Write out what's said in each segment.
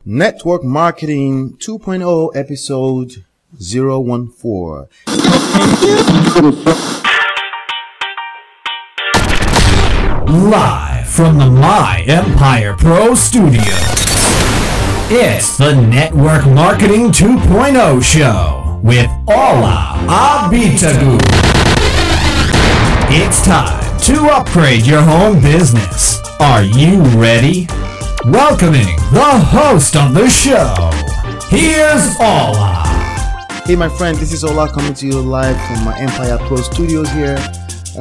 Network Marketing 2.0 episode 014. Live from the My Empire Pro Studio, it's the Network Marketing 2.0 show with Ola Abitagu. It's time to upgrade your home business. Are you ready? Welcoming the host of the show, here's Ola. Hey my friend, this is Ola coming to you live from my Empire Pro Studios here. And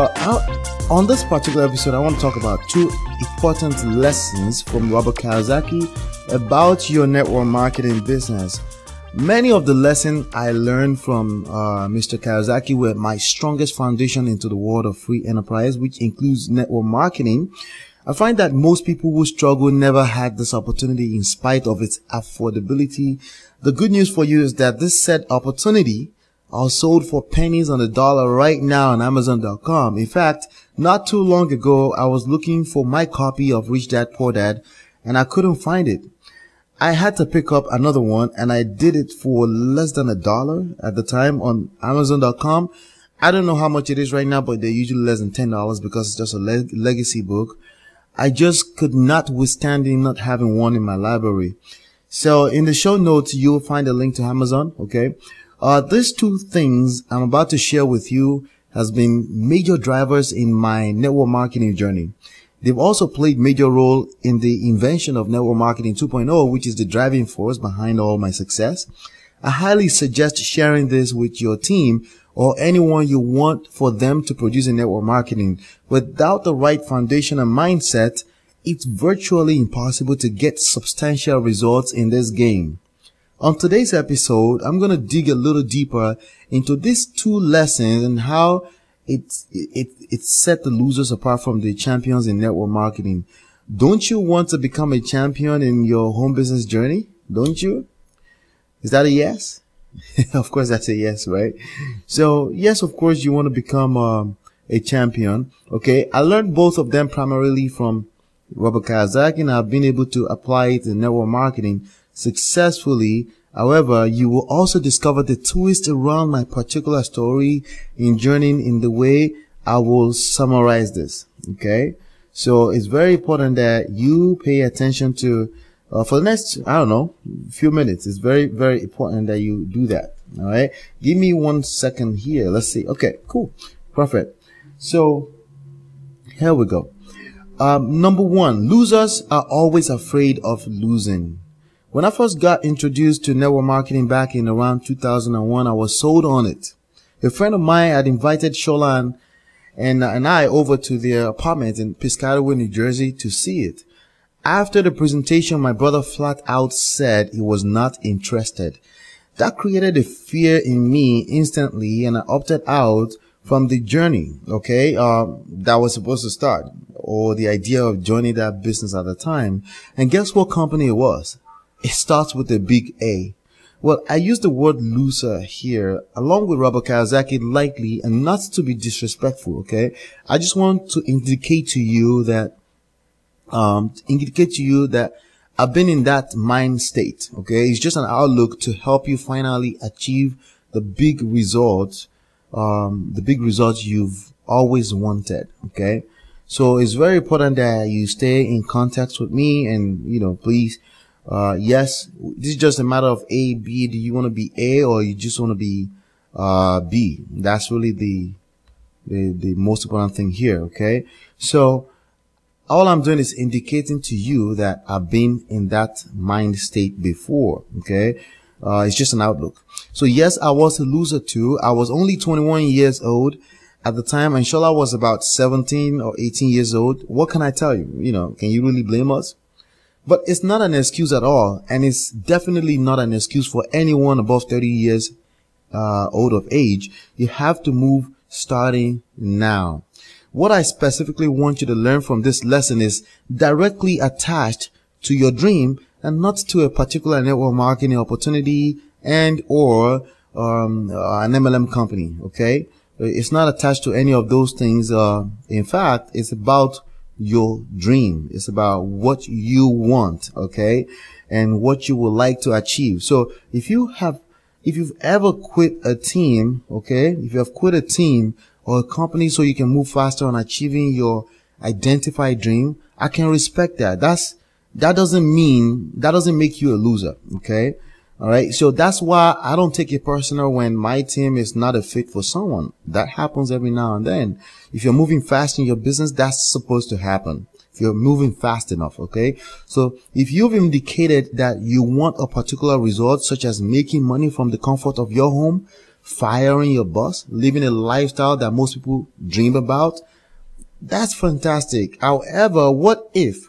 on this particular episode, I want to talk about two important lessons from Robert Kiyosaki about your network marketing business. Many of the lessons I learned from Mr. Kiyosaki were my strongest foundation into the world of free enterprise, which includes network marketing. I find that most people who struggle never had this opportunity in spite of its affordability. The good news for you is that this said opportunity are sold for pennies on the dollar right now on Amazon.com. In fact, not too long ago, I was looking for my copy of Rich Dad Poor Dad and I couldn't find it. I had to pick up another one and I did it for less than $1 at the time on Amazon.com. I don't know how much it is right now, but they're usually less than $10 because it's just a legacy book. I just could not withstand not having one in my library. So in the show notes, you'll find a link to Amazon. Okay. These two things I'm about to share with you has been major drivers in my network marketing journey. They've also played major role in the invention of Network Marketing 2.0, which is the driving force behind all my success. I highly suggest sharing this with your team or anyone you want for them to produce in network marketing. Without the right foundation and mindset, it's virtually impossible to get substantial results in this game. On today's episode, I'm going to dig a little deeper into these two lessons and how it set the losers apart from the champions in network marketing. Don't you want to become a champion in your home business journey? Don't you? Is that a yes? Of course, that's a yes, right? So, yes, of course, you want to become a champion. Okay, I learned both of them primarily from Robert Kiyosaki, and I've been able to apply it in network marketing successfully. However, you will also discover the twist around my particular story in journeying in the way I will summarize this. Okay, so it's very important that you pay attention to for the next, few minutes. It's very, very important that you do that. All right. Give me 1 second here. Let's see. Okay, cool. Perfect. So here we go. Number one, losers are always afraid of losing. When I first got introduced to network marketing back in around 2001, I was sold on it. A friend of mine had invited Sholan and I over to their apartment in Piscataway, New Jersey to see it. After the presentation, my brother flat out said he was not interested. That created a fear in me instantly, and I opted out from the journey, okay, that was supposed to start, or the idea of joining that business at the time. And guess what company it was? It starts with a big A. Well, I use the word loser here along with Robert Kiyosaki lightly and not to be disrespectful, okay? I just want to indicate to you that I've been in that mind state. Okay. It's just an outlook to help you finally achieve the big results you've always wanted. Okay. So it's very important that you stay in contact with me and, please, yes, this is just a matter of A, B. Do you want to be A or you just want to be, B? That's really the most important thing here. Okay. So, all I'm doing is indicating to you that I've been in that mind state before. Okay. It's just an outlook. So yes, I was a loser too. I was only 21 years old at the time, and Shola was about 17 or 18 years old. What can I tell you? Can you really blame us? But it's not an excuse at all. And it's definitely not an excuse for anyone above 30 years, old of age. You have to move starting now. What I specifically want you to learn from this lesson is directly attached to your dream and not to a particular network marketing opportunity and or an MLM company. Okay. It's not attached to any of those things. In fact, it's about your dream. It's about what you want. Okay. and what you would like to achieve. So if you've ever quit a team, okay, if you have quit a team or a company so you can move faster on achieving your identified dream, I can respect that. That doesn't make you a loser. Okay. All right. So that's why I don't take it personal when my team is not a fit for someone. That happens every now and then. If you're moving fast in your business, that's supposed to happen. If you're moving fast enough. Okay. So if you've indicated that you want a particular result, such as making money from the comfort of your home, firing your boss, living a lifestyle that most people dream about, that's fantastic. However, what if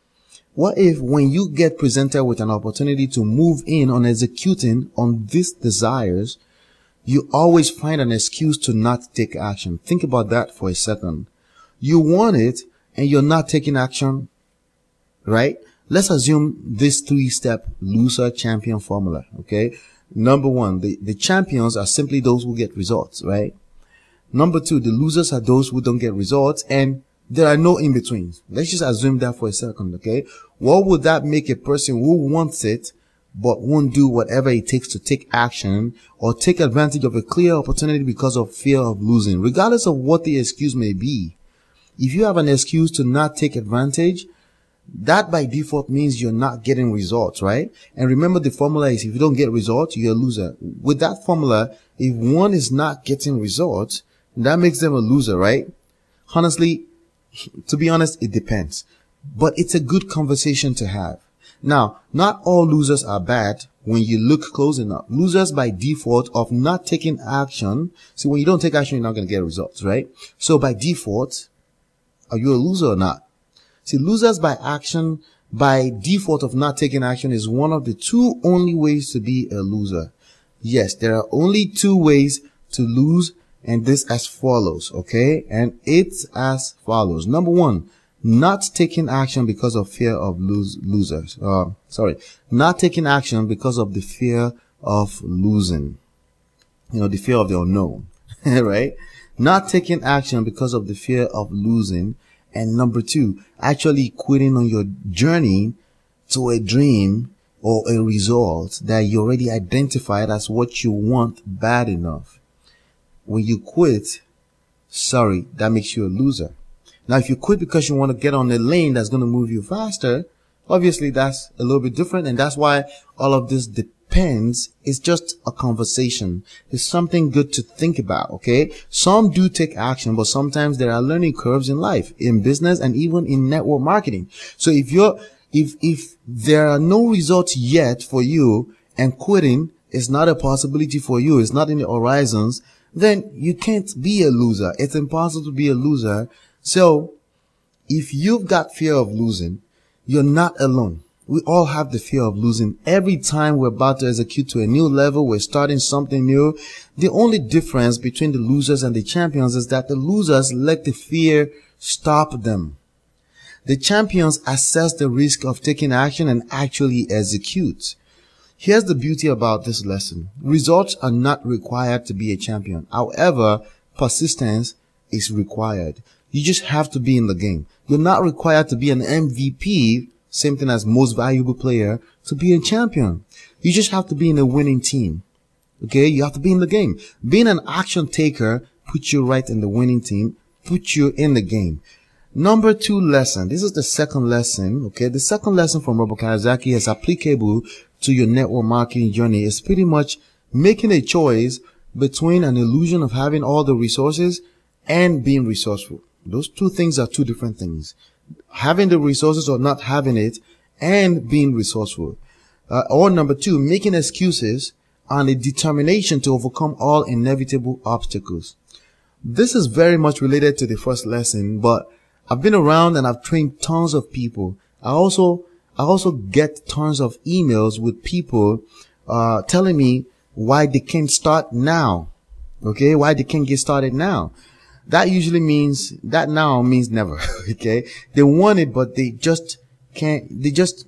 when you get presented with an opportunity to move in on executing on these desires, you always find an excuse to not take action? Think about that for a second. You want it and you're not taking action, right? Let's assume this 3-step loser champion formula, okay? Number 1, the champions are simply those who get results, right? Number 2, the losers are those who don't get results, and there are no in-betweens. Let's just assume that for a second, okay? What would that make a person who wants it but won't do whatever it takes to take action or take advantage of a clear opportunity because of fear of losing? Regardless of what the excuse may be, if you have an excuse to not take advantage, that by default means you're not getting results, right? And remember, the formula is if you don't get results, you're a loser. With that formula, if one is not getting results, that makes them a loser, right? Honestly, to be honest, it depends. But it's a good conversation to have. Now, not all losers are bad when you look close enough. Losers by default of not taking action. See, when you don't take action, you're not going to get results, right? So by default, are you a loser or not? See, losers by action, by default of not taking action, is one of the 2 only ways to be a loser. Yes, there are only 2 ways to lose, and this as follows, okay? And it's as follows. Number 1, not taking action because of fear of not taking action because of the fear of losing. The fear of the unknown, right? Not taking action because of the fear of losing. And number 2, actually quitting on your journey to a dream or a result that you already identified as what you want bad enough. When you quit, that makes you a loser. Now, if you quit because you want to get on a lane that's going to move you faster, obviously that's a little bit different. And that's why all of this depends. It's just a conversation. It's something good to think about, okay? Some do take action, but sometimes there are learning curves in life, in business, and even in network marketing. So if there are no results yet for you and quitting is not a possibility for you, it's not in the horizons, then you can't be a loser. It's impossible to be a loser. So if you've got fear of losing, you're not alone. We all have the fear of losing. Every time we're about to execute to a new level, we're starting something new. The only difference between the losers and the champions is that the losers let the fear stop them. The champions assess the risk of taking action and actually execute. Here's the beauty about this lesson. Results are not required to be a champion. However, persistence is required. You just have to be in the game. You're not required to be an MVP, same thing as most valuable player, to be a champion. You just have to be in a winning team. Okay? You have to be in the game. Being an action taker puts you right in the winning team, puts you in the game. Number 2 lesson. This is the second lesson. Okay? The second lesson from Robert Kiyosaki is applicable to your network marketing journey. It's pretty much making a choice between an illusion of having all the resources and being resourceful. Those 2 things are 2 different things. Having the resources or not having it, and being resourceful. Or number 2, making excuses and a determination to overcome all inevitable obstacles. This is very much related to the first lesson, but I've been around and I've trained tons of people. I also get tons of emails with people telling me why they can't start now. Okay, why they can't get started now. That usually means that now means never. Okay, they want it, but they just can't. They just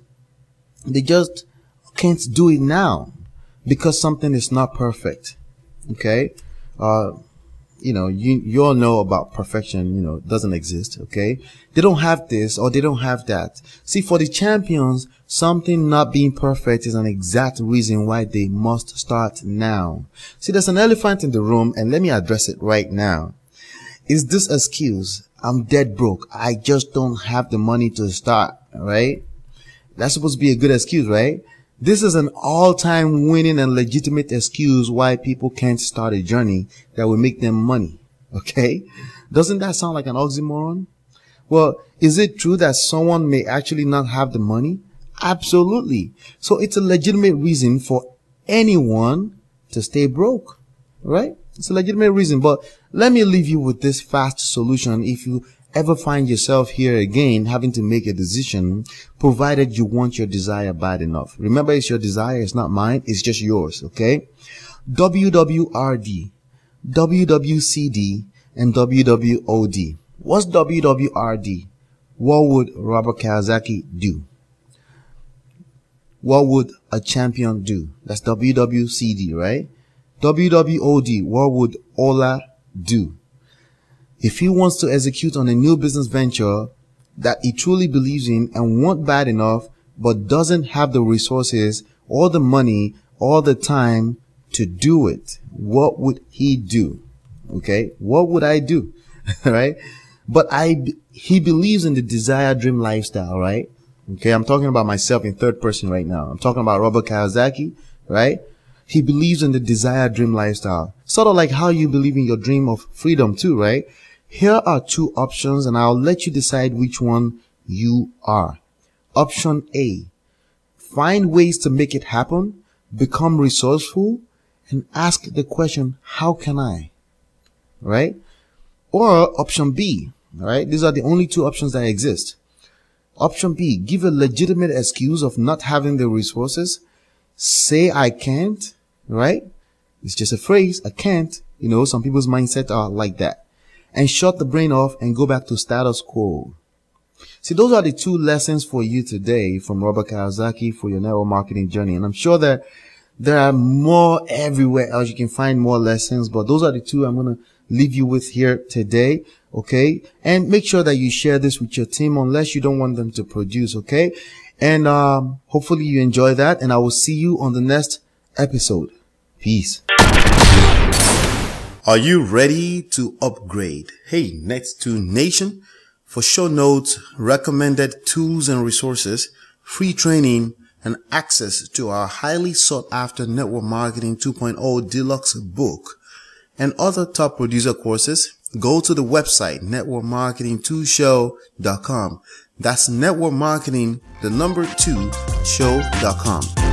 can't do it now because something is not perfect. Okay, you all know about perfection, doesn't exist. Okay. They don't have this or they don't have that. See, for the champions, something not being perfect is an exact reason why they must start now. See, there's an elephant in the room, and let me address it right now. Is this excuse? I'm dead broke. I just don't have the money to start. Right? That's supposed to be a good excuse, right? This is an all-time winning and legitimate excuse why people can't start a journey that will make them money. Okay? Doesn't that sound like an oxymoron? Well, is it true that someone may actually not have the money? Absolutely. So it's a legitimate reason for anyone to stay broke, right? It's a legitimate reason. But let me leave you with this fast solution if you ever find yourself here again having to make a decision, provided you want your desire bad enough. Remember, it's your desire, it's not mine, it's just yours, okay? WWRD, WWCD, and WWOD. What's WWRD? What would Robert Kiyosaki do? What would a champion do? That's WWCD, right? WWOD, what would Ola do? If he wants to execute on a new business venture that he truly believes in and wants bad enough, but doesn't have the resources or the money or the time to do it, what would he do? Okay. What would I do? Right? But he believes in the desire dream lifestyle, right? Okay. I'm talking about myself in third person right now. I'm talking about Robert Kiyosaki, right? He believes in the desire dream lifestyle. Sort of like how you believe in your dream of freedom too, right? Here are two options, and I'll let you decide which one you are. Option A, find ways to make it happen, become resourceful, and ask the question, how can I? Right? Or option B, right? These are the only two options that exist. Option B, give a legitimate excuse of not having the resources. Say I can't, right? It's just a phrase, I can't. Some people's mindset are like that. And shut the brain off and go back to status quo. See, those are the two lessons for you today from Robert Kiyosaki for your network marketing journey. And I'm sure that there are more everywhere else. You can find more lessons, but those are the two I'm going to leave you with here today. Okay. And make sure that you share this with your team unless you don't want them to produce. Okay. And, hopefully you enjoy that, and I will see you on the next episode. Peace. Are you ready to upgrade? Hey, Net2 Nation, for show notes, recommended tools and resources, free training, and access to our highly sought after Network Marketing 2.0 Deluxe book and other top producer courses, go to the website networkmarketing2show.com. That's networkmarketing2show.com.